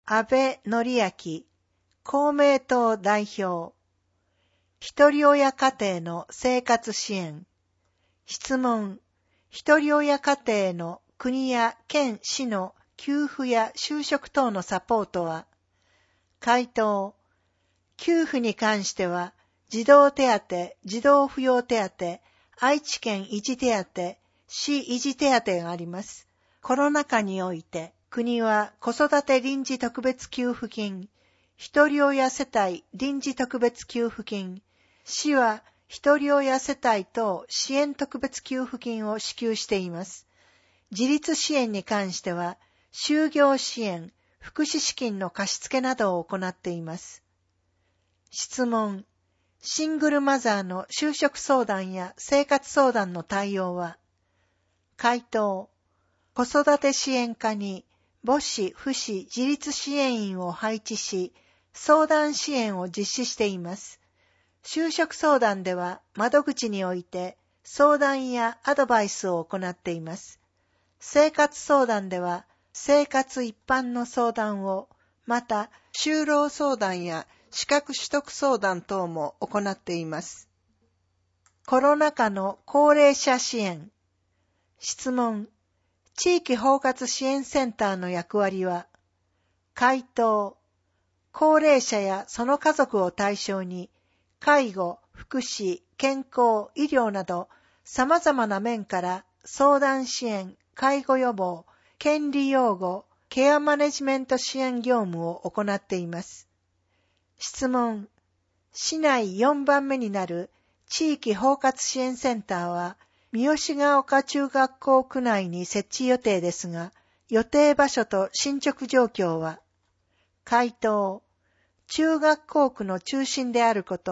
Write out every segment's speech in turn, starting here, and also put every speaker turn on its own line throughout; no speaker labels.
安倍典明、公明党代表。一人親家庭の生活支援。質問。一人親家庭の国や県市の給付や就職等のサポートは？回答。給付に関しては、児童手当、児童扶養手当、愛知県維持手当、市維持手当があります。コロナ禍において、国は子育て臨時特別給付金、一人親世帯臨時特別給付金、市は一人親世帯等支援特別給付金を支給しています。自立支援に関しては、就業支援、福祉資金の貸付などを行っています。質問。シングルマザーの就職相談や生活相談の対応は？回答。子育て支援課に母子・父子自立支援員を配置し、相談支援を実施しています。就職相談では窓口において相談やアドバイスを行っています。生活相談では生活一般の相談を、また就労相談や資格取得相談等も行っています。コロナ禍の高齢者支援。質問。地域包括支援センターの役割は？回答。高齢者やその家族を対象に、介護、福祉、健康、医療など様々な面から相談支援、介護予防、権利擁護、ケアマネジメント支援業務を行っています。質問。市内4番目になる地域包括支援センターは、三好ヶ丘中学校区内に設置予定ですが、予定場所と進捗状況は？回答。中学校区の中心であること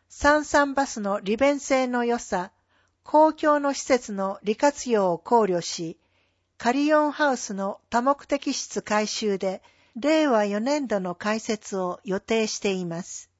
、33バスの利便性の良さ、公共の施設の利活用を考慮し、カリオンハウスの多目的室改修で、令和4年度の開設を予定しています。